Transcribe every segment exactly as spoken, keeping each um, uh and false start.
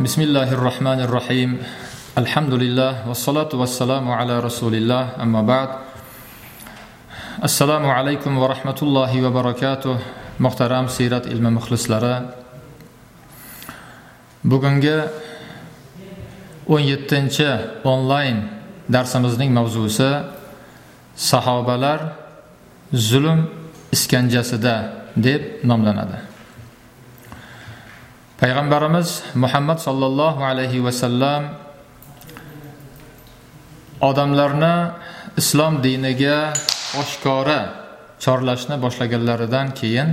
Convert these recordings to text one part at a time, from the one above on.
Bismillahirrahmanirrahim. Alhamdulillah vassalatu vassalamu ala rasulillah. Amma ba'd. Assalomu alaykum va rahmatullohi va barakatuh. Muhtaram sirat ilmi muxlislari. Bugungi o'n yettinchi onlayn darsimizning mavzusi sahobalar zulm iskanjasida deb nomlanadi. Payg'ambarimiz Muhammad sallallohu alayhi va sallam odamlarni islom diniga oshkora chorlashni boshlaganlaridan keyin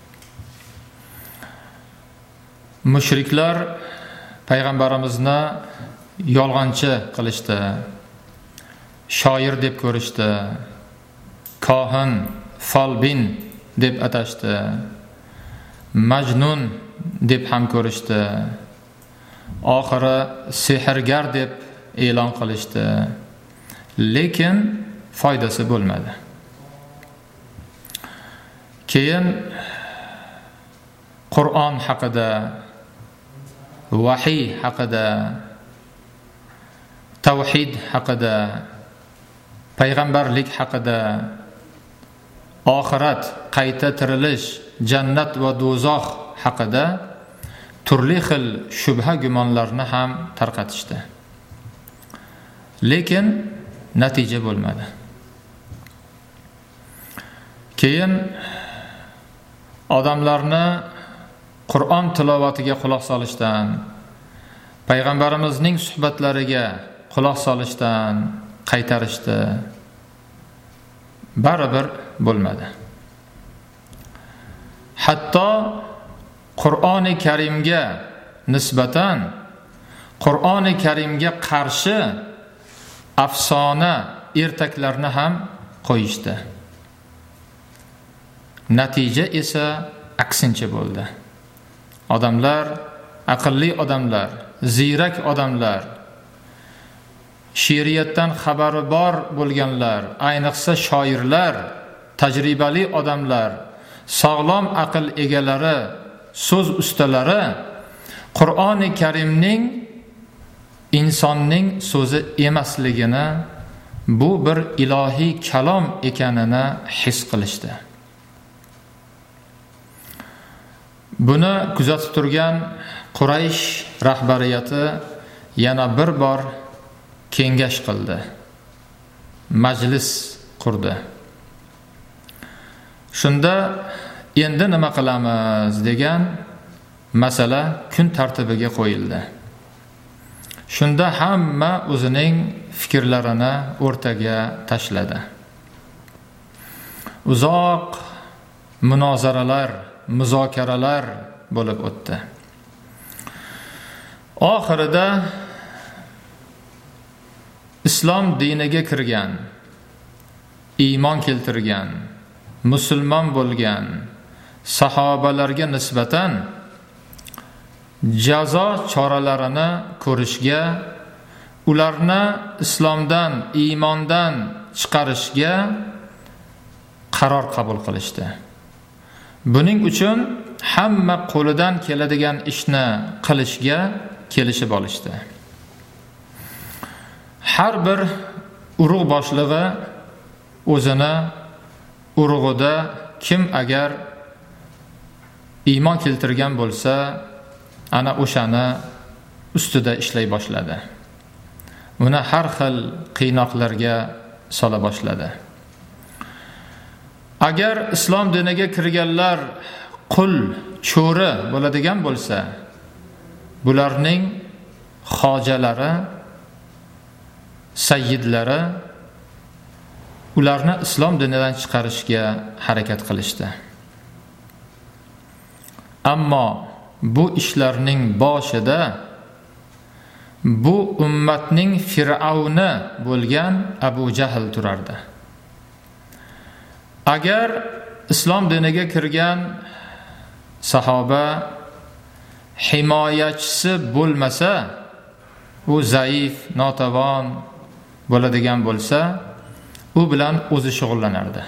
mushriklar payg'ambarimizni yolg'onchi qilishdi, shoir deb ko'rishdi, kohin, folbin deb atashdi, majnun deb ham ko'rishdi, oxiri sehrgar deb e'lon qilishdi. Lekin foydasi bo'lmadi. Keyin Qur'on haqida, vahiy haqida, tavhid haqida, payg'ambarlik haqida, oxirat, qayta tirilish, jannat va do'zax haqida turli xil shubha gumonlarni ham tarqatishdi. Lekin natija bo'lmadi. Keyin odamlarni Qur'on tilovatiga quloq solishdan, payg'ambarimizning suhbatlariga quloq solishdan qaytarishdi. Baribir bo'lmadi. Hatto Qur'oni Karimga nisbatan Qur'oni Karimga qarshi afsona ertaklarni ham qo'yishdi. Natija esa aksincha bo'ldi. Odamlar, aqlli odamlar, ziyrak odamlar, she'riyatdan xabari bor bo'lganlar, ayniqsa shoirlar, tajribali odamlar, sog'lom aql egalari, so'z ustalari Qur'oni Karimning insonning so'zi emasligini, bu bir ilohiy kalom ekanini his qilishdi. Buni kuzatib turgan Quraysh rahbariyati yana bir bor kengash qildi. Majlis qurdi. Shunda endi nima qilamiz degan masala kun tartibiga qo'yildi. Shunda hamma o'zining fikrlarini o'rtaga tashladi. Uzoq munozaralar, muzokaralar bo'lib o'tdi. Oxirida islom diniga kirgan, iymon keltirgan, musulmon bo'lgan sahobalarga nisbatan jazo choralarini ko'rishga, ularni islomdan, iymondan chiqarishga qaror qabul qilishdi. Buning uchun hamma qo'lidan keladigan ishni qilishga kelishib olishdi. Har bir urug' boshlig'i o'zini urug'ida kim agar iymon keltirgan bo'lsa, ana o'shani ustida ishlay boshladi. Uni har xil qiynoqlarga sola boshladi. Agar islom diniga kirganlar qul, cho'ri bo'ladigan bo'lsa, bularning xojalari, sayyidlari ularni islom dinidan chiqarishga harakat qilishdi. Ammo bu ishlarning boshida bu ummatning fir'avni bo'lgan Abu Jahl turardi. Agar islom diniga kirgan sahoba himoyachisi bo'lmasa, u zaif, notavon bo'ladigan bo'lsa, u bilan o'zi shug'ullanardi.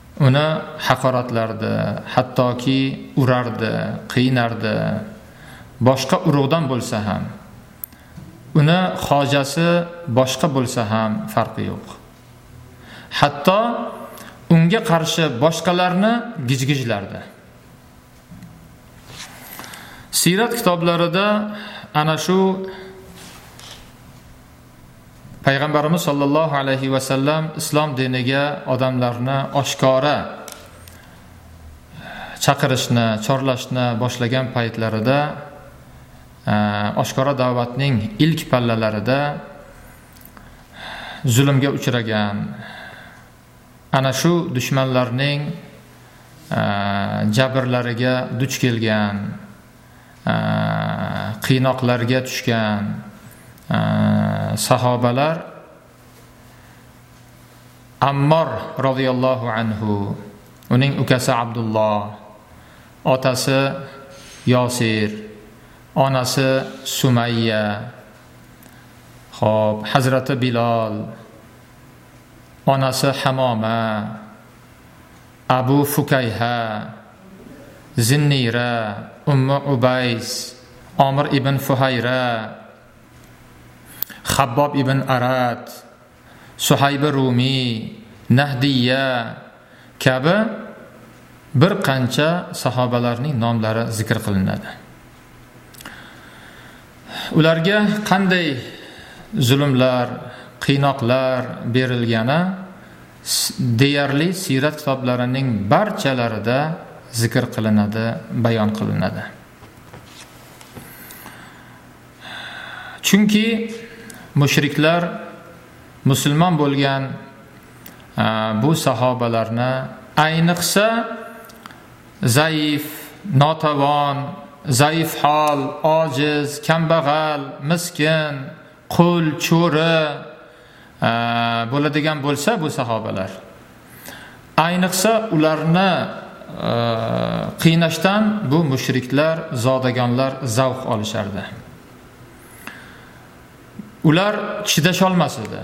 Uni haqoratlardi, hattoki urardi, qiynardi. boshqa urug'dan bo'lsa ham, uni hojasi boshqa bo'lsa ham farqi yo'q. Hatto unga qarshi boshqalarni gijgijlardi. Sirat kitoblarida ana shu Payg'ambarimiz sollallohu alayhi va sallam islom diniga odamlarni oshkora chaqirishni, chorlashni boshlagan paytlarida, oshkora da'vatning ilk pallalarida zulmga uchragan, ana shu dushmanlarning jabrlariga duch kelgan, qiynoqlarga tushgan sahobalar Ammor radhiyallohu anhu, uning ukasi Abdulloh, otasi Yosir, onasi Sumayya, xo'p, Hazrati Bilol, onasi Hamoma, Abu Fukayha, Zinnira, Ummu Ubays, Amr ibn Fuhayra, Xabbob ibn Arad, Suhayb Rumi, Nahdiya kabi bir qancha sahobalarning nomlari zikr qilinadi. Ularga qanday zulmlar, qiynoqlar berilgani deyarli sirat kitoblarining barchalarida zikr qilinadi, bayon qilinadi. Chunki mushriklar musulmon bo'lgan bu sahobalarni ayniqsa zaif, notavon, zaif hol, ojiz, kambag'al, miskin, qul, cho'ri bo'ladigan bo'lsa bu sahobalar, ayniqsa ularni qiynashdan bu mushriklar, zodagonlar zavq olishardi. Ular chidasholmas edi.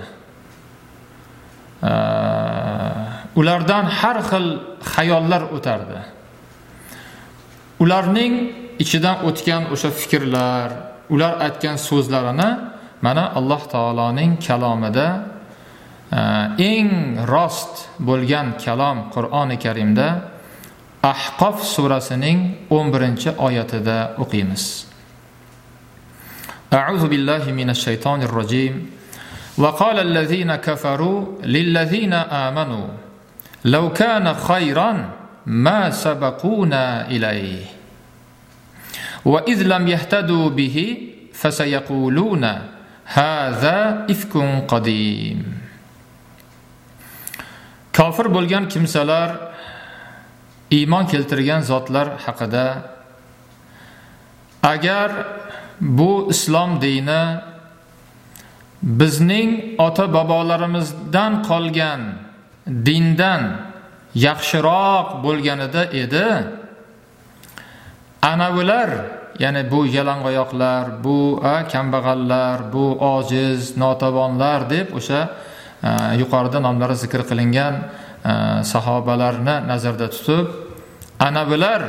Ulardan har xil xayollar o'tardi. Ularning ichidan o'tgan o'sha fikrlar, ular aytgan so'zlarini mana Alloh taoloning kalomida, eng rost bo'lgan kalom Qur'oni Karimda Ahqof surasining o'n birinchi oyatida o'qiymiz. A'udhu billahi minash shaytonir rojim. Wa qala allazina kafaru lillazina amanu law kana khayran ma sabaquna ilayhi wa idh lam yahtadu bihi fasayaquluna hadha ifkun qadim. Kofir bo'lgan kimsalar, iymon keltirgan zotlar haqida, agar bu islom dini bizning ota bobolarimizdan qolgan dindan yaxshiroq bo'lganida edi, ana bular, ya'ni bu yalang'oyoqlar, bu kambag'allar, bu ojiz, notavonlar deb o'sha yuqorida nomlari zikr qilingan sahobalarni nazarda tutib, ana bular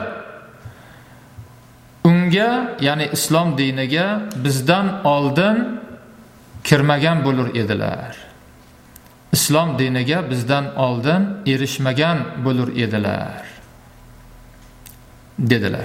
unga, ya'ni islom diniga bizdan oldin kirmagan bo'lur edilar. Islom diniga bizdan oldin erishmagan bo'lur edilar dedilar.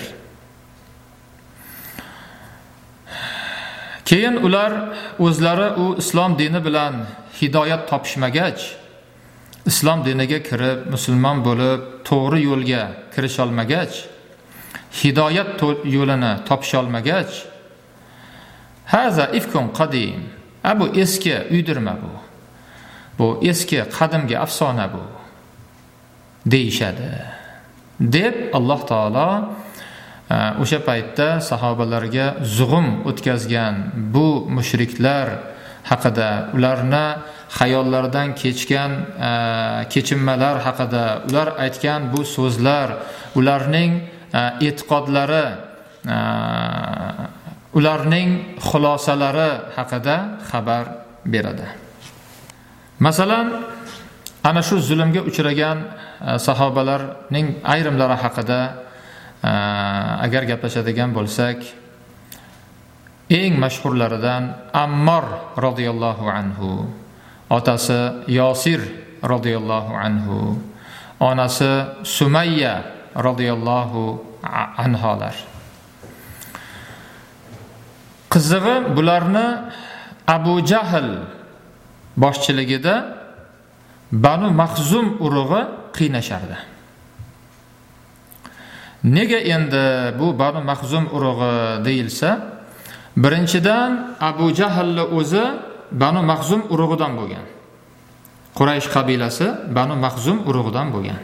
Keyin ular o'zlari u islom dini bilan hidoyat topishmagach, islom diniga kirib, musulmon bo'lib, to'g'ri yo'lga kirisha olmagach, hidoyat yo'lini topisha olmagach, haza ifkun qadim, bu eski uydirma, bu bu eski qadimgi afsona bu deyishadi deb Alloh taolo o'sha paytda sahobalarga zug'um o'tkazgan bu mushriklar haqida, ularni xayollaridan kechgan kechinmalar haqida, ular aytgan bu so'zlar, ularning e'tiqodlari, ularning xulosalari haqida xabar beradi. Masalan, ana shu zulmga uchragan sahobalarning ayrimlari haqida agar gaplashadigan bo'lsak, eng mashhurlaridan Ammor radhiyallohu anhu, otasi Yosir radhiyallohu anhu, onasi Sumayya radhiyallohu anholar. Qizig'i, bularni Abu Jahl boshchiligida Banu Maxzum urug'i qiynashardi. Nega endi bu Banu Maxzum urug'i deyilsa, birinchidan Abu Jahl o'zi Banu Maxzum urug'idan bo'lgan. Quraysh qabilasi Banu Maxzum urug'idan bo'lgan.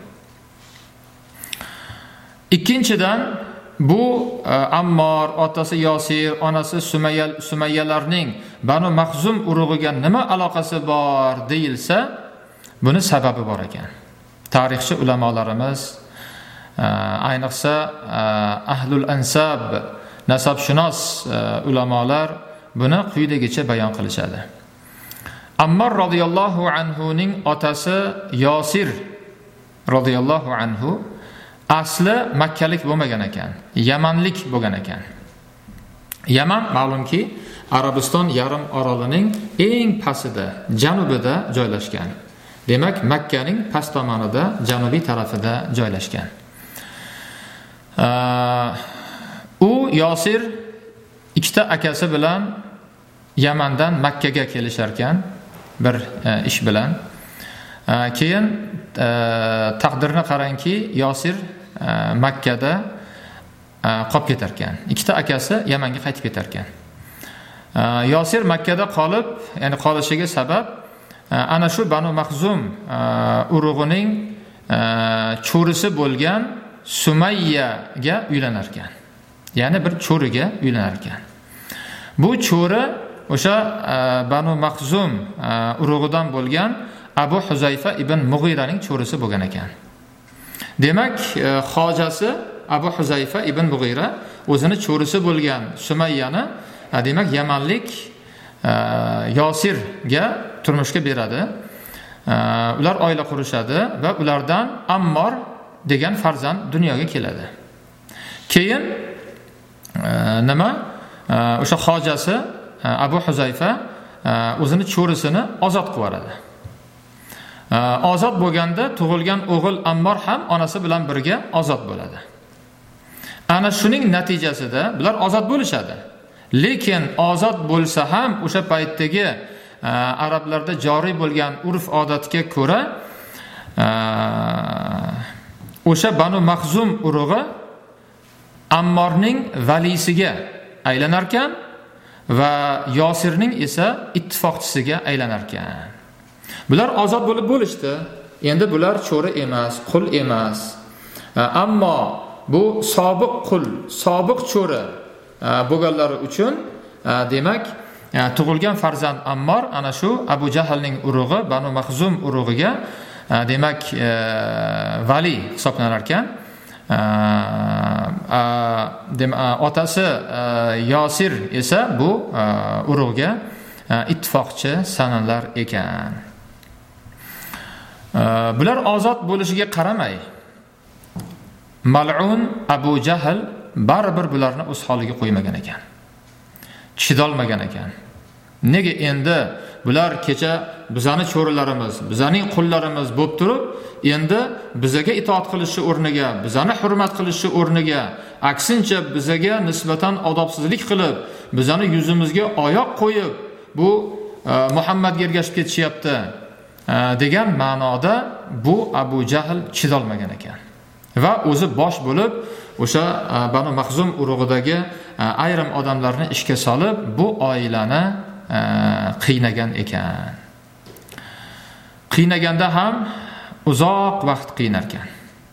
Ikkinchidan bu Ammor, otasi Yosir, onasi Sumayya Sumayyalarning Banu Maxzum urug'iga nima aloqasi bor deyilsa, buni sababi bor ekan. Tarixchi ulamolarimiz, ayniqsa ahlul ansab, nasabshunos ulamolar buni quyidagicha bayon qilishadi. Ammor radhiyallohu anhu ning otasi Yosir radhiyallohu anhu asli makkalik bo'lmagan ekan, yamanlik bo'lgan ekan. Yaman ma'lumki Arabiston yarim orolining eng pastida, janubida joylashgan. Demak, Makkaning past tomonida, janubiy tarafida joylashgan. U Yosir ikkita akasi bilan Yamandan Makkaga kelishar ekan bir ish bilan. Keyin taqdirni qarangki, Yosir Makkada qolib ketar ekan. Ikkita akasi Yamanga qaytib ketar ekan. Yosir Makkada qolib, ya'ni qolishiga sabab ana shu Banu Maxzum urug'ining cho'risi bo'lgan Sumayyaga uylanar ekan. Ya'ni bir cho'riga uylanar ekan. Bu cho'ri o'sha Banu Maxzum urug'idan bo'lgan Abu Huzayfa ibn Mughiraning cho'risi bo'lgan ekan. Demak, xojasi Abu Huzayfa ibn Mughira o'zini cho'risi bo'lgan Sumayyani, demak, yamanlik Yosirga turmushga beradi. Ular oila qurishadi va ulardan Ammor degan farzand dunyoga keladi. Keyin nima? O'sha xojasi Abu Huzayfa o'zini cho'risini ozod qilib yuboradi. Ozod bo'lganda tug'ilgan o'g'il Ammor ham onasi bilan birga ozod bo'ladi. Ana shuning natijasida bular ozod bo'lishadi. Lekin ozod bo'lsa ham o'sha paytdagi arablarda joriy bo'lgan urf-odatga ko'ra o'sha Banu Maxzum urug'i Ammorning valisiga aylanar ekan va Yosirning esa ittifoqchisiga aylanar ekan. Bular ozod bo'lib bo'lishdi. Endi bular cho'ri emas, qul emas. Ammo bu sobiq qul, sobiq cho'ri bo'lganlari uchun demak tug'ilgan farzand Ammor ana shu Abu Jahlning urug'i Banu Maxzum urug'iga demak vali hisoblanar ekan. Otasi Yosir esa bu urug'ga ittifoqchi sanalar ekan. Bular ozod bo'lishiga qaramay, mal'un Abu Jahl baribir bularni o'z holiga qo'ymagan ekan. Chidolmagan ekan. Nega endi bular kecha bizani cho'rilarimiz, bizaning qullarimiz bo'lib turib, endi bizaga itoat qilishi o'rniga, bizani hurmat qilishi o'rniga, aksincha bizaga nisbatan odobsizlik qilib, bizani yuzimizga oyoq qo'yib, bu Muhammadga ergashib ketishyapti degan ma'noda bu Abu Jahl chidolmagan ekan. Va o'zi bosh bo'lib o'sha Banu Maxzum urug'idagi ayrim odamlarni ishga solib, bu oilani qiynagan ekan. Qiynaganda ham uzoq vaqt qiynar ekan.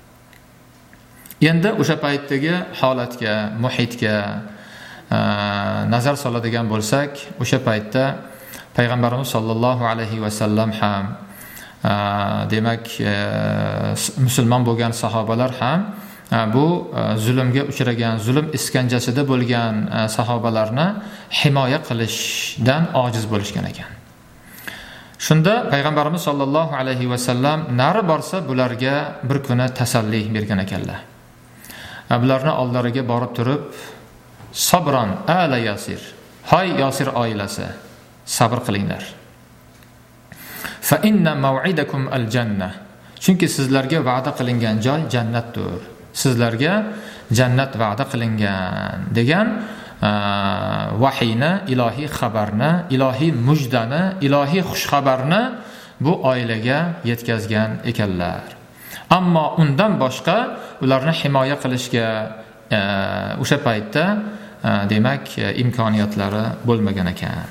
Endi o'sha paytdagi holatga, muhitga nazar soladigan bo'lsak, o'sha paytda payg'ambarimiz sollallohu alayhi va sallam ham, demak, musulmon bo'lgan sahobalar ham bu zulmga uchragan, zulm iskanjasida bo'lgan sahobalarni himoya qilishdan ojiz bo'lishgan ekan. Shunda payg'ambarimiz sollallohu alayhi va sallam nari borsa bularga bir kuni tasalli bergan ekanlar. Bularni oldilariga borib turib, sabron ala Yasir, Hay Yosir oilasi, sabr qilinglar. Fa inna maw'idakum al-jannah. Chunki sizlarga va'da qilingan joy jannatdir. Sizlarga jannat va'da qilingan degan vahiyni, ilohiy xabarni, ilohiy mujdani, ilohiy xushxabarni bu oilaga yetkazgan ekanlar. Ammo undan boshqa ularni himoya qilishga o'sha paytda demak imkoniyatlari bo'lmagan ekan.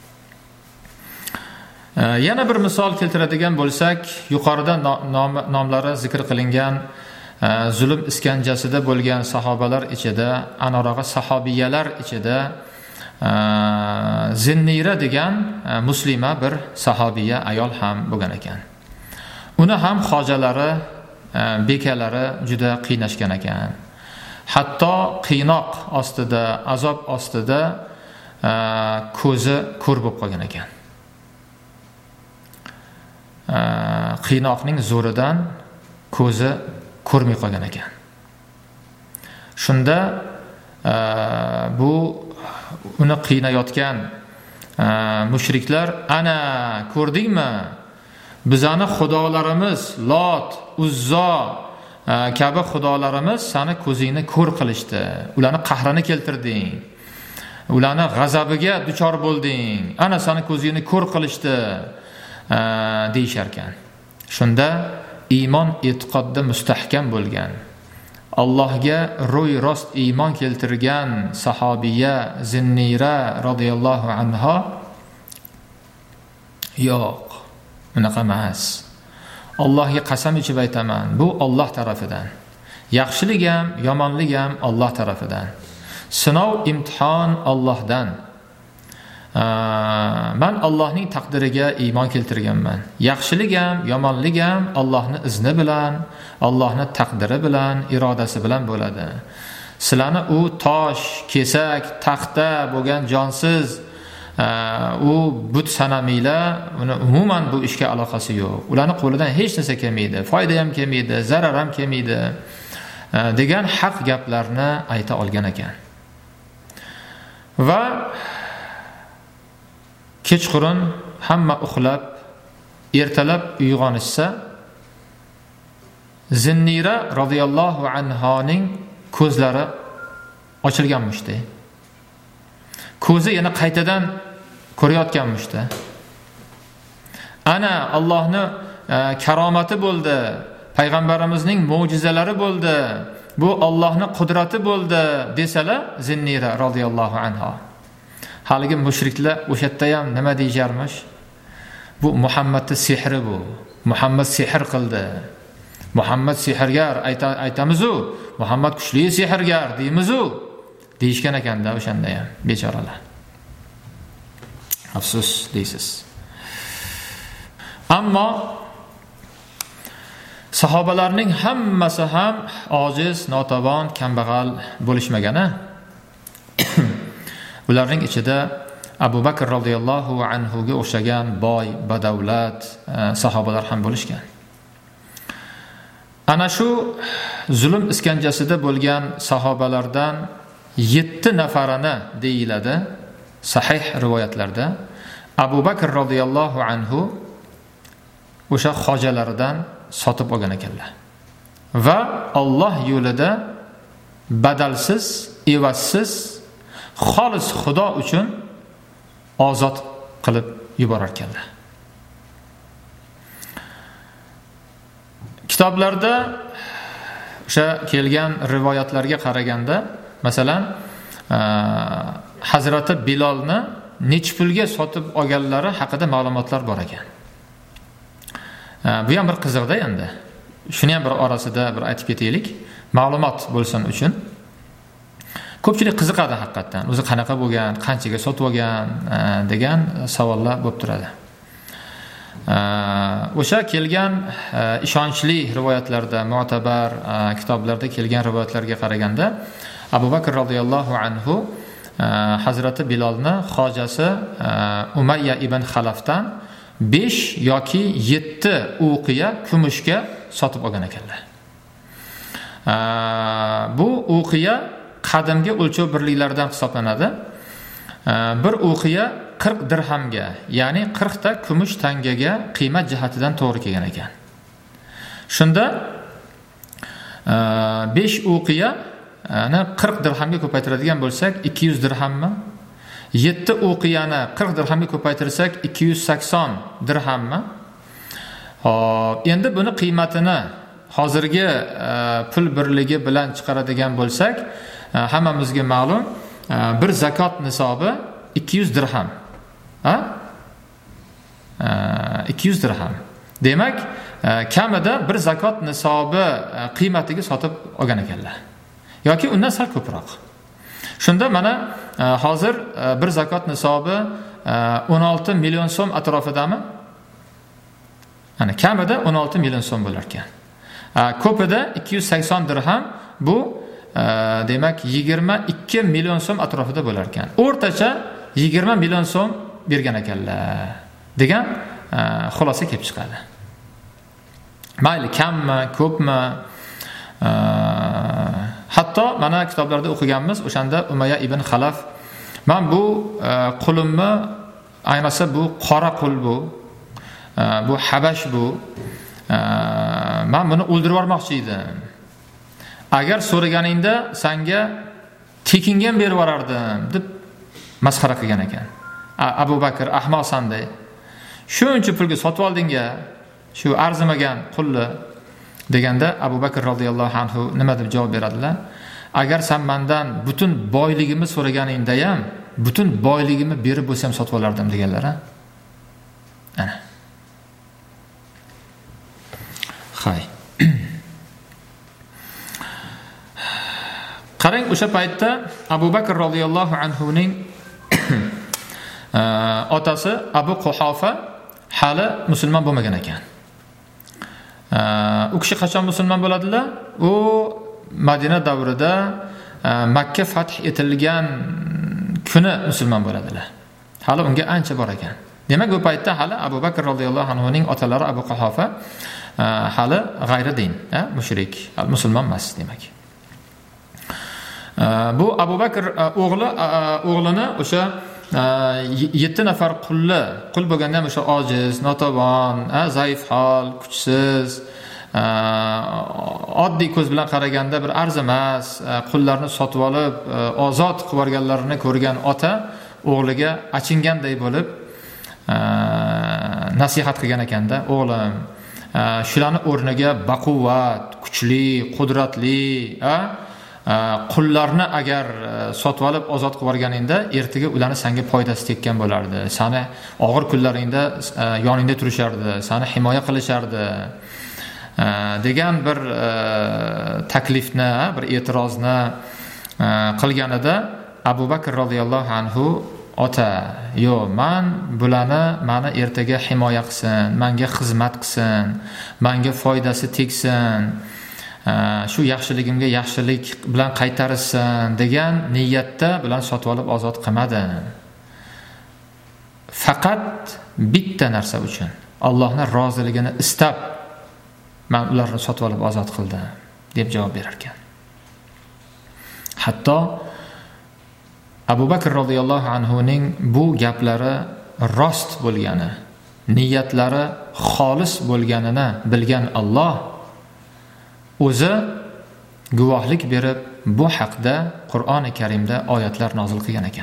Yana bir misol keltiradigan bo'lsak, yuqorida nomlari zikr qilingan zulm iskanjasida bo'lgan sahobalar ichida, anorog'i sahobiyalar ichida Zinnira degan muslima bir sahobiya ayol ham bo'lgan ekan. Uni ham xojalari, bekalari juda qiynashgan ekan. Hatto qiynoq ostida, azob ostida ko'zi ko'r bo'lib qolgan ekan. Qiynoqning zo'ridan ko'zi ko'rmay qolgan ekan. Shunda bu uni qiynayotgan mushriklar, ana ko'rdingmi? Bizani xudolarimiz Lot, Uzzo kabi xudolarimiz seni ko'zingni ko'r qilishdi. Ularni qahrini keltirding. Ularni g'azabiga duchor bo'lding. Ana seni ko'zingni ko'r qilishdi deyshar ekan. Shunda iymon e'tiqodda mustahkam bo'lgan, Allohga ro'y rost iymon keltirgan sahobiya Zinnira radhiyallohu anha, yo'q, unaqa emas. Allohga qasam ichib aytaman, bu Alloh tarafidan. Yaxshilik ham, yomonlik ham Alloh tarafidan. Sinov, imtihon Allohdan. Man Allohning taqdiriga iymon keltirganman. Yaxshilik ham, yomonlik ham Allohning izni bilan, Allohning taqdiri bilan, irodasi bilan bo'ladi. Sizlarni u tosh, kesak, taxta bo'lgan jonsiz u but sanamiylar, uni umuman bu ishga aloqasi yo'q. Ularning qo'lidan hech narsa kelmaydi, foyda ham kelmaydi, zarar ham kelmaydi degan haq gaplarni ayta olgan ekan. Va kechqurun hamma uxlab, ertalab uyg'onishsa, Zinnira radhiyallohu anhoning ko'zlari ochilganmishdi. Ko'zi yana qaytadan ko'rayotganmishdi. Ana Allohning karomati bo'ldi, payg'ambarimizning mo'jizalari bo'ldi, bu Allohning qudrati bo'ldi desalar, Zinnira radhiyallohu anha. Haligi mushriklar o'sha yerda ham nima deyjarmish? Bu Muhammadning sehri bu. Muhammad sehr qildi. Muhammad sehrgar aytamiz-u, Muhammad kuchli sehrgar deymiz-u, deyishgan ekanda o'shanda ham bechoralar. Afsus deysiz. Ammo sahobalarning hammasi ham ojiz, notavon, kambag'al bo'lishmagani. Ularning ichida Abu Bakr radhiyallohu anhu ga o'xshagan boy, badavlat sahobalar ham bo'lishgan. Ana shu zulm iskanjasida bo'lgan sahobalardan yetti nafarini deyiladi sahih rivoyatlarda. Abu Bakr radhiyallohu anhu o'sha xojalaridan sotib olgan ekanlar. Va Alloh yo'lida badalsiz, evazsiz, xolis Xudo uchun ozod qilib yuborar ekanlar. Kitoblarda o'sha kelgan rivoyatlarga qaraganda, masalan, Hazrati Bilolni nechta pulga sotib olganlari haqida ma'lumotlar bor ekan. Bu ham bir qiziqda endi. Shuni ham bir orasida bir aytib ketaylik, ma'lumot bo'lsin uchun. Ko'pchilik qiziqadi haqiqatan. O'zi qanaqa bo'lgan, qanchaga sotib olgan degan savollar bo'lib turadi. O'sha kelgan ishonchli rivoyatlarda, mu'tabar kitoblarda kelgan rivoyatlarga qaraganda, Abu Bakr radhiyallohu anhu Hazrati Bilolni xojasi Umayya ibn Xalafdan besh yoki yetti uqiya kumushga sotib olgan ekanlar. Bu uqiya qadimgi o'lchov birliklaridan hisoblanadi. bir o'qiya qirq dirhamga, ya'ni qirq ta kumush tangaga qiymat jihatidan to'g'ri kelgan ekan. Shunda besh o'qiya ana qirq dirhamga ko'paytiradigan bo'lsak ikki yuz dirhammi? yetti o'qiyani qirq dirhamga ko'paytirsak ikki yuz sakson dirhammi? Hop, endi buni qiymatini hozirgi pul birligi bilan chiqaradigan bo'lsak, hammamizga ma'lum, bir zakot nisobi ikki yuz dirham. Ha? ikki yuz dirham. Demak, kamida bir zakot nisobi qiymatiga sotib olgan ekanlar. Yoki undan sal ko'proq. Shunda mana hozir bir zakot nisobi o'n olti million so'm atrofidami? Ana kamida o'n olti million so'm bo'lar ekan. Ko'pida ikki yuz sakson dirham, bu demak yigirma ikki million so'm atrofida bo'lar ekan. O'rtacha yigirma million so'm bergan ekanlar degan xulosa kelib chiqadi. Mayli kammi, ko'pmi? Hatto mana kitoblarda o'qiganmiz, o'shanda Umayya ibn Xalaf, men bu qulimni, ayniqsa bu qora qul bu, bu Habash bu, men buni o'ldirib yubormoqchi edim. Agar so'raganingda senga tekinga ham berib yuborardim deb masxara qilgan ekan. Abu Bakr ahmoqsan de. Shuncha pulga sotib oldingga, shu arzimagan qulni deganda Abu Bakr radhiyallohu anhu nima deb javob beradilar? Agar sen mendan butun boyligimni so'raganingda ham, butun boyligimni berib bo'lsam sotib olardim deganlar, ha? Ana. Hay. Qarang, o'sha paytda Abu Bakr radhiyallohu anhu ning otasi Abu Quhofa hali musulmon bo'lmagan ekan. U kishi qachon musulmon bo'ladilar? U Madina davrida Makka fath etilgan kuni musulmon bo'ladilar. Hali unga ancha bor ekan. Demak, bu paytda hali Abu Bakr radhiyallohu anhu ning otalari Abu Quhofa hali g'ayri din, mushrik, musulmon emas demak. Bu Abu Bakr o'g'li o'g'lini o'sha yetti nafar qulli, qul bo'lganda ham o'sha ojiz, notavon, zaif hol, kuchsiz, oddiy ko'z bilan qaraganda bir arzimas qullarni sotib olib ozod qilib yuborganlarini ko'rgan ota o'g'liga achinganday bo'lib nasihat qilgan ekanda, o'g'lim, shularni o'rniga baquvvat, kuchli, qudratli, qullarni agar sotib olib ozod qilib yuborganingda, ertaga ularni senga foydasi tekkan bo'lardi. Seni og'ir kunlaringda yoningda turishardi, seni himoya qilishardi degan bir taklifni, bir e'tirozni qilganida Abu Bakr radhiyallohu anhu, ota, yo, men bularni meni ertaga himoya qilsin, menga xizmat qilsin, menga foydasi teksin, shu yaxshiligimga yaxshilik bilan qaytarsin degan niyatda bilan sotib olib ozod qilmadim. Faqat bitta narsa uchun, Allohning roziligini istab men ularni sotib olib ozod qildim deb javob berar ekan. Hatto Abu Bakr radhiyallohu anhu ning bu gaplari rost bo'lgani, niyatlari xolis bo'lganini bilgan Alloh o'zi guvohlik berib bu haqda Qur'oni Karimda oyatlar nozil qilgan ekan.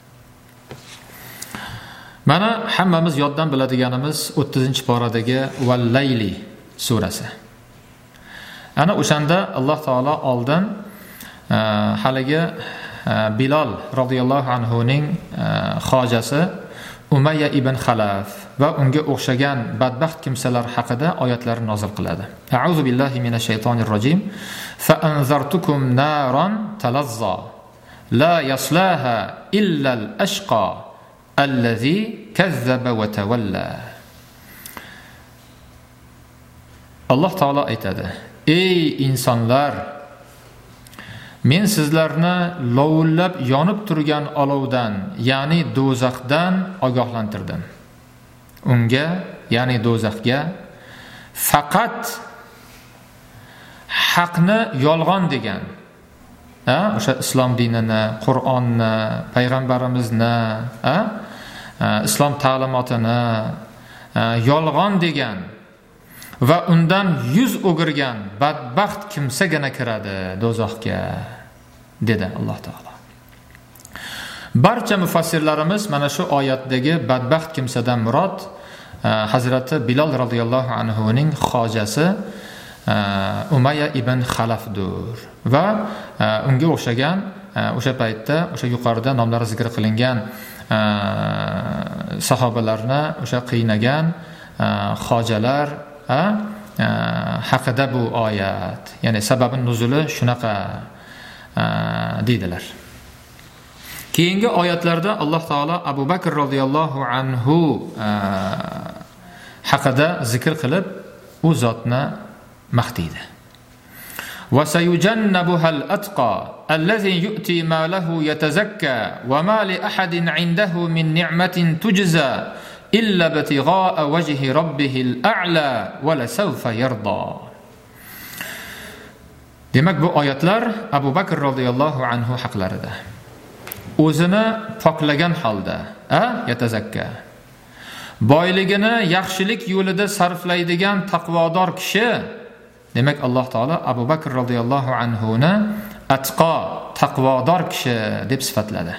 Mana hammamiz yoddan biladiganimiz o'ttizinchi paradagi Val-Layli surasi. Ana o'shanda Alloh taolo oldin haligi Bilal radhiyallohu anhu ning xojasi Umayya ibn Xalaf va unga o'xshagan badbaxt kimsalar haqida oyatlar nozil qiladi. A'udhu billahi minash shaytonir rojim. Fa anzartukum naran talazza la yaslaha illa al-ashqa allazi kazzaba wa tawalla. Alloh taolo aytadi: "Ey insonlar, men sizlarni lovullab yonib turgan olovdan, ya'ni do'zaxdan ogohlantirdim. Unga, ya'ni do'zaxga faqat haqni yolg'on degan, o'sha islom dinini, Qur'onni, payg'ambarimizni, islom ta'limotini yolg'on degan va undan yuz o'girgan badbaxt kimsagina kiradi do'zaxga, dedi Alloh taolo. Barcha mufassirlarimiz mana shu oyatdagi badbaxt kimsadan murod Hazrati Bilal radhiyallohu anhu ning xojasi Umayya ibn Xalafdur va unga o'xshagan o'sha paytda o'sha yuqorida nomlari zikr qilingan sahobalarni o'sha qiynagan xojalar haqida bu oyat, ya'ni sababi nuzuli shunaqa deydilar. Keyingi oyatlarda Alloh taolo Abu Bakr radhiyallohu anhu haqida zikr qilib, u zotni maqtaydi. Va sayujannabuhal atqa allazi yu'ti malahu yatazakka wa ma li ahadin 'indahu min ni'matin tujza illa batigha'a wajhi rabbihil a'la wa la sawfa yarda. Demak, bu oyatlar Abu Bakr radhiyallohu anhu haqlarida. O'zini poklagan holda, a yatazakka, boyligini yaxshilik yo'lida sarflaydigan taqvodor kishi, demak Alloh taolo Abu Bakr radhiyallohu anhu ni atqo, taqvodor kishi deb sifatladi.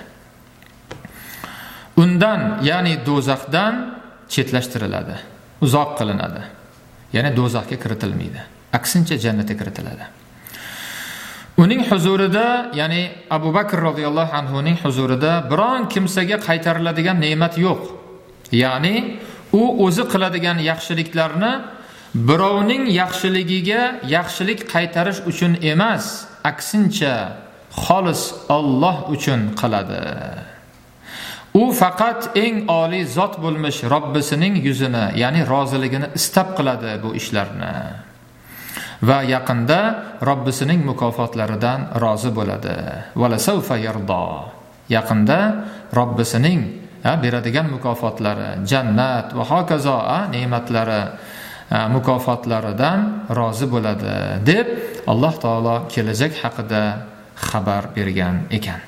Undan, ya'ni do'zaxdan chetlashtiriladi, uzoq qilinadi. Ya'ni do'zaxga kiritilmaydi, aksincha jannatga kiritiladi. Uning huzurida, ya'ni Abu Bakr radhiyallohu anhu ning huzurida biron kimsaga qaytariladigan ne'mat yo'q. Ya'ni u o'zi qiladigan yaxshiliklarni birovning yaxshiligiga yaxshilik qaytarish uchun emas, aksincha xolis Alloh uchun qiladi. U faqat eng oliy zot bo'lmish Robbisining yuzini, ya'ni roziligini istab qiladi bu ishlarni. Va yaqinda Robbisining mukofotlaridan rozi bo'ladi. Va la sawfa yarda. Yaqinda Robbisining beradigan mukofotlari, jannat va hokazo ne'matlari, mukofotlaridan rozi bo'ladi deb Alloh taolo kelajak haqida xabar bergan ekan.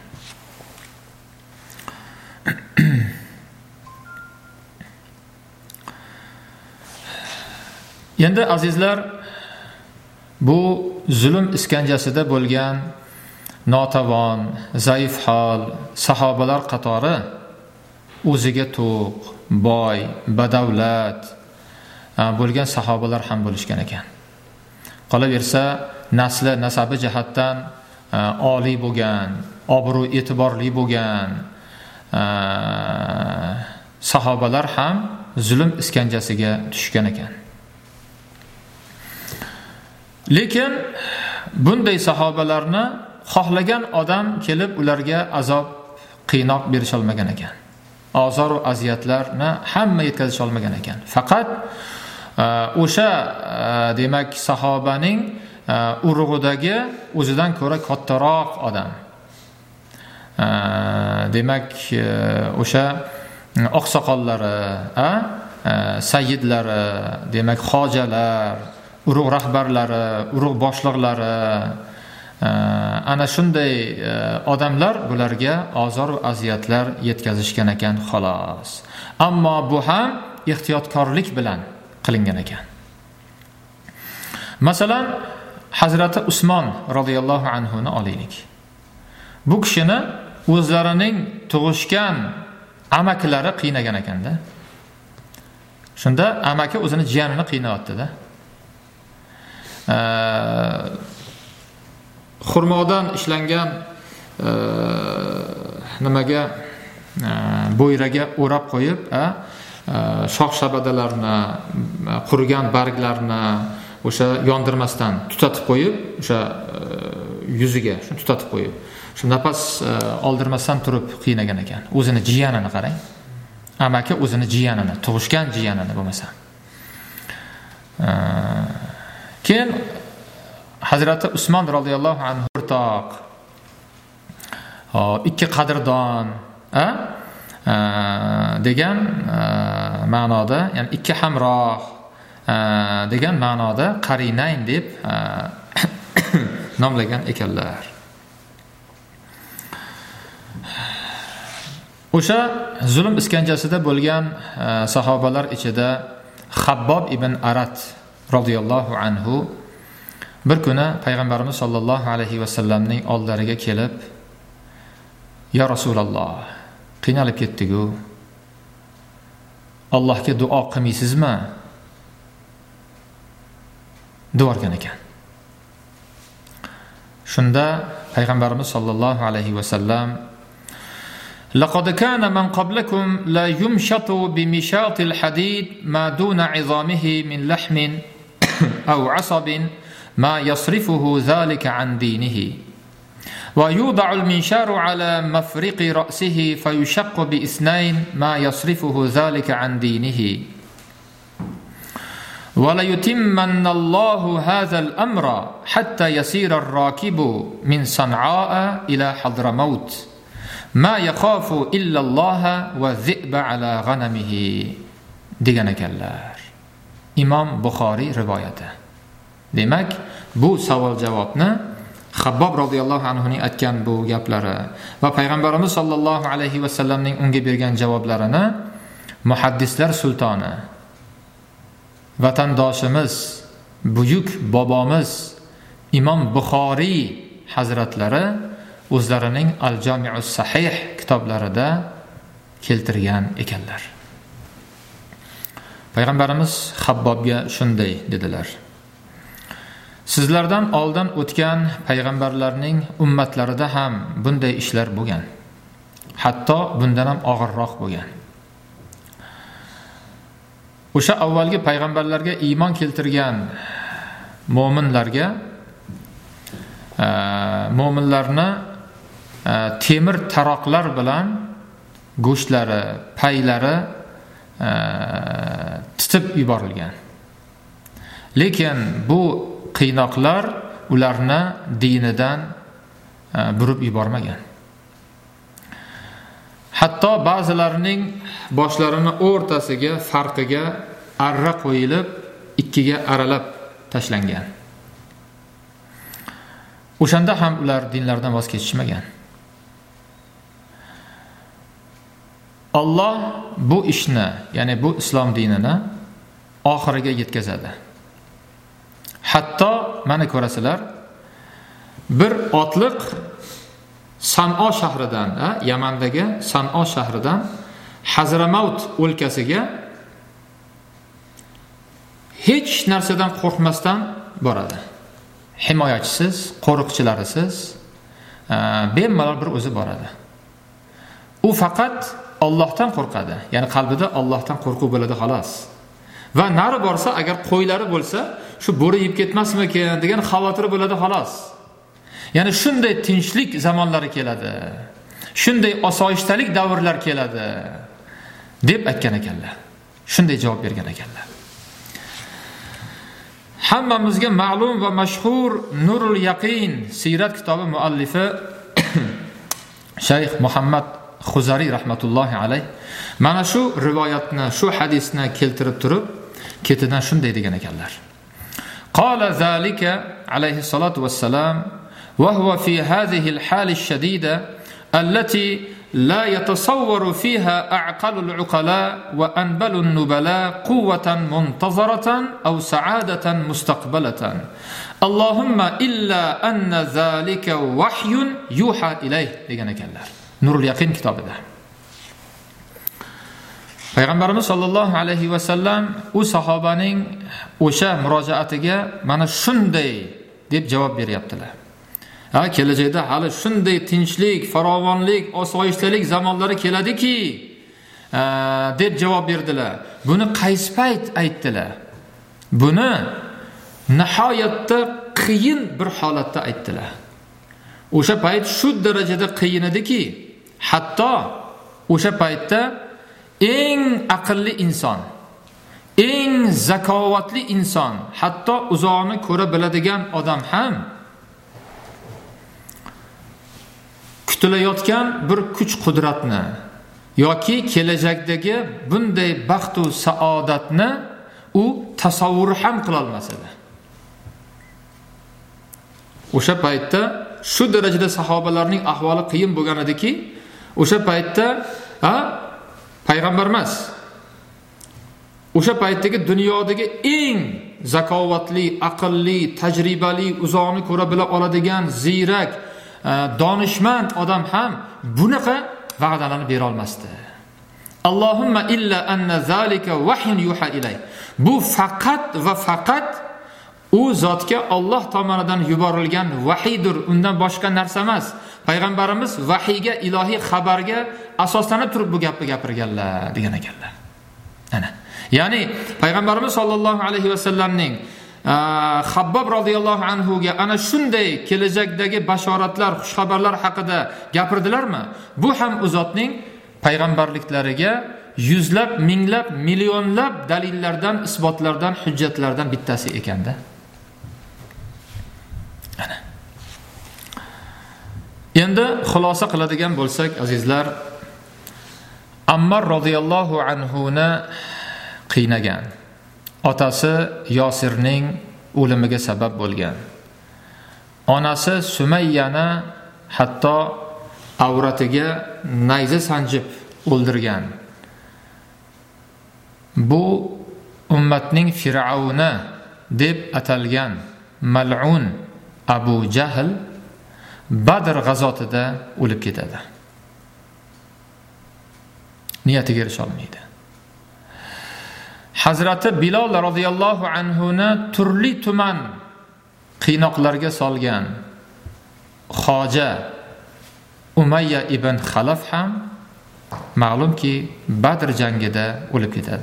Endi azizlar, bu zulm iskanjasida bo'lgan notavon, zaif hol sahobalar qatori o'ziga to'q, boy, badavlat bo'lgan sahobalar ham bo'lishgan ekan. Qolaversa, nasli, nasabi jihatdan oliy bo'lgan, obro' e'tiborli bo'lgan sahobalar ham zulm iskanjasiga tushgan ekan. Lekin bunday sahobalarni xohlagan odam kelib ularga azob, qiynoq berisha olmagan ekan. Azor va aziyatlarni hamma yetkazisha olmagan ekan. Faqat o'sha demak sahobaning urug'idagi o'zidan ko'ra kattaroq odam, demak o'sha oqsoqollari, sayyidlari, demak xojalar, urug' rahbarlari, urug' boshliqlari, ana shunday odamlar bularga azor va aziyatlar yetkazishgan ekan xolos. Ammo bu ham ehtiyotkorlik bilan qilingan ekan. Masalan, Hazrati Usmon radhiyallohu anhu ni olaylik. Bu kishini o'zlarining tug'ishgan amakilari qiynagan ekanda. Shunda amaki o'zini jiyanini qiynayotdi-da. Xurmodan ishlangan nimaga bo'yraga o'rab qo'yib, shox shabadalarni, qurigan barglarni o'sha yondirmasdan tutatib qo'yib, o'sha yuziga shuni tutatib qo'yib, shu nafas oldirmasdan turib qiynagan ekan. O'zini jiyanini qarang. Amaki o'zini jiyanini, tug'ishgan jiyanini bo'lmasa. Keyin Hazrati Usmon radhiyallohu anhu o'rtoq, ikki qadrdon, a degan ma'noda, ya'ni ikki hamroh degan ma'noda qarinayn deb nomlagan ekanlar. O'sha zulm iskanjasida bo'lgan sahobalar ichida Xabbob ibn Arat radhiyallohu anhu bir kuni payg'ambarimiz sollallohu alayhi vasallamning oldilariga kelib, "Ya Rasululloh, qiynalib ketdik-ku. Allohga duo qilmaysizmi?" devorgan ekan. Shunda payg'ambarimiz sollallohu alayhi vasallam لقد كان من قبلكم لا يمشط بمشاط الحديد ما دون عظامه من لحم أو عصب ما يصرفه ذلك عن دينه ويوضع المنشار على مفرق رأسه فيشق بإثنين ما يصرفه ذلك عن دينه وليتمن الله هذا الأمر حتى يسير الراكب من صنعاء إلى حضرموت ما يخاف إلا الله والذئب على غنمه degan ekanlar. Imom Buxoriy rivoyati. Demak, bu savol javobni Xabbob radhiyallohu anhu ning aytgan bu gaplari va payg'ambarimiz sollallohu alayhi vasallamning unga bergan javoblarini muhaddislar sultoni, vatandoshimiz, buyuk bobomiz Imom Buxoriy hazratlari o'zlarining Al-Jami'us Sahih kitoblarida keltirgan ekanlar. Payg'ambarimiz Xabbobga shunday dedilar: "Sizlardan oldin o'tgan payg'ambarlarning ummatlarida ham bunday ishlar bo'lgan. Hatto bundan ham og'irroq bo'lgan. O'sha avvalgi payg'ambarlarga iymon keltirgan mu'minlarga mu'minlarni temir taroqlar bilan go'shtlari, paylari titib yuborilgan. Lekin bu qiynoqlar ularni dinidan burib yubormagan. Hatto ba'zilarining boshlarini o'rtasiga, farqiga arra qo'yilib, ikkiga aralab tashlangan. O'shanda ham ular dinlaridan voz kechishmagan. Alloh bu ishni, ya'ni bu islom dinini oxiriga yetkazadi. Hatto mana ko'rasizlar, bir otliq San'o shahridan, Yamandagi San'o shahridan Hazramavt o'lkasiga hech narsadan qo'rqmasdan boradi. Himoyachisiz, qo'riqchilarisiz, bemalol bir o'zi boradi. U faqat Allohdan qo'rqadi. Ya'ni qalbida Allohdan qo'rquv bo'ladi xolos. Va nari borsa, agar qo'ylari bo'lsa, shu bo'ri yeb ketmasmikin degan xavotiri bo'ladi xolos. Ya'ni shunday tinchlik zamonlari keladi. Shunday osoyishtalik davrlar keladi deb aytgan ekanlar. Shunday javob bergan ekanlar. Hammamizga ma'lum va mashhur Nurul Yaqin siyrat kitobi muallifi Shayx Muhammad Xuzari rahmatullohi alayh mana shu rivoyatni, shu hadisni keltirib turib, ketidan shunday degan ekanlar. Qala zalika alayhi salatu wassalam wa huwa fi hadhihi al-hal ash-shadida allati la yatasawwaru fiha a'qalu al-uqala wa anbalu an-nubala quwwatan muntazaratan aw sa'adatan mustaqbalatan. Allahumma illa anna zalika wahyun yuha ilayh degan ekanlar. Nurul Yaqin kitobida. Payg'ambarimiz sollallohu alayhi vasallam u sahobaning o'sha murojaatiga mana shunday deb javob beryaptilar. Ha, kelajakda hali shunday tinchlik, farovonlik, osoyishtalik zamonlari keladiki, deb javob berdilar. Buni qaysi payt aytdilar? Buni nihoyatda qiyin bir holatda aytdilar. O'sha payt shu darajada qiyin ediki, hatto o'sha paytda eng aqlli inson, eng zakovatli inson, hatto uzoqni ko'ra biladigan odam ham kutilayotgan bir kuch qudratni yoki kelajakdagi bunday baxt va saodatni u tasavvur ham qila olmas edi. O'sha paytda shu darajada sahobalarning ahvoli qiyin bo'lgan ediki, o'sha paytda a payg'ambar emas. O'sha paytdagi dunyodagi eng zakovatli, aqlli, tajribali, uzoqni ko'ra bila oladigan, ziyrak, donishmand odam ham bunaqa va'dalarni bera olmasdi. Allohumma illa anna zalika wahyun yuha ilay. Bu faqat va faqat u zotga Alloh tomonidan yuborilgan vahiydir, undan boshqa narsa emas. Payg'ambarimiz vahiyga, ilohiy xabarga asoslanib turib bu gapni gapirganlar degan ekanlar. Ana. Ya'ni payg'ambarimiz sollallohu alayhi va sallamning Xabbob radhiyallohu anhu ga ana shunday kelajakdagi bashoratlar, xushxabarlar haqida gapirdilarmi? Bu ham u zotning payg'ambarliklariga yuzlab, minglab, millionlab dalillardan, isbotlardan, hujjatlardan bittasi ekanda. Ana. Endi xulosa qiladigan bo'lsak, azizlar, Ammar radhiyallohu anhu na qiynagan, otasi Yosirning o'limiga sabab bo'lgan, onasi Sumayyani hatto avratiga nayza sanjib o'ldirgan. Bu ummatning Fir'avni deb atalgan mal'un Abu Jahl Badr g'azotida o'lib ketadi. Niyatiga erisha olmaydi. Hazrati Bilol radhiyallohu anhu ni turli tuman qiynoqlarga solgan Xoja Umayya ibn Xalaf ham ma'lumki Badr jangida o'lib ketadi.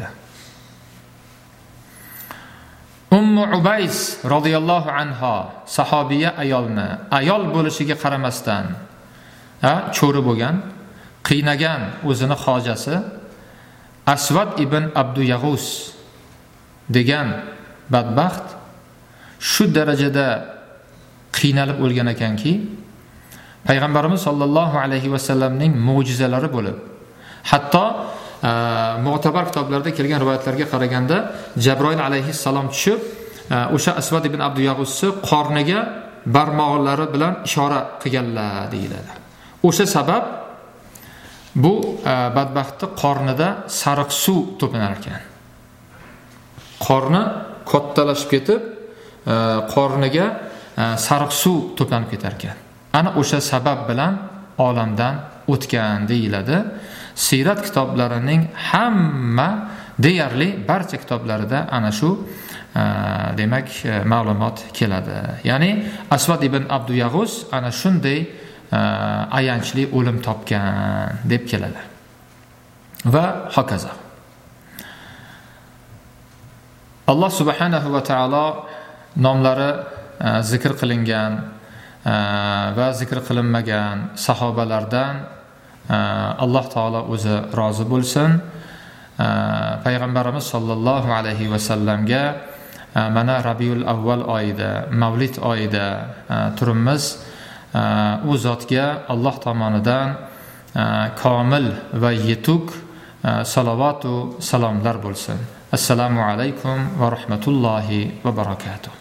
Ummu Ubays radhiyallohu anha sahobiya ayolni ayol bo'lishiga qaramasdan a cho'ri bo'lgan, qiynagan o'zini xojasi Asvad ibn Abduyag'us degan badbaxt shu darajada qiynalib o'lgan ekanki, payg'ambarimiz sollallohu alayhi va sallamning mo'jizalari bo'lib, hatto mu'tabar kitoblarda kelgan rivoyatlarga qaraganda Jabroil alayhissalom tushib o'sha Asvad ibn Abduyag'usni qorniga barmoqlari bilan ishora qilganlar deyiladi. O'sha sabab bu badbaxtning qornida sariq suv to'pinar ekan. Qorni kattalashib ketib, qorniga sariq suv to'planib ketar ekan. Ana o'sha sabab bilan olamdan o'tgan deyiladi. Sirat kitoblarining hamma deyarli barcha kitoblarida ana shu demak ma'lumot keladi. Ya'ni Asvad ibn Abduyag'us ana shunday ayanchli o'lim topgan deb keladi. Va hokazo. Alloh subhanahu va taolo nomlari zikr qilingan va zikr qilinmagan sahobalardan Alloh taolo o'zi rozi bo'lsin. Payg'ambarimiz sollallohu alayhi va sallamga mana Rabiul Avval oyida, Mavlid oyida turibmiz. U zotga Alloh tomonidan komil va yetuk salovat va salomlar bo'lsin. Assalomu alaykum va rahmatullohi va barakatuh.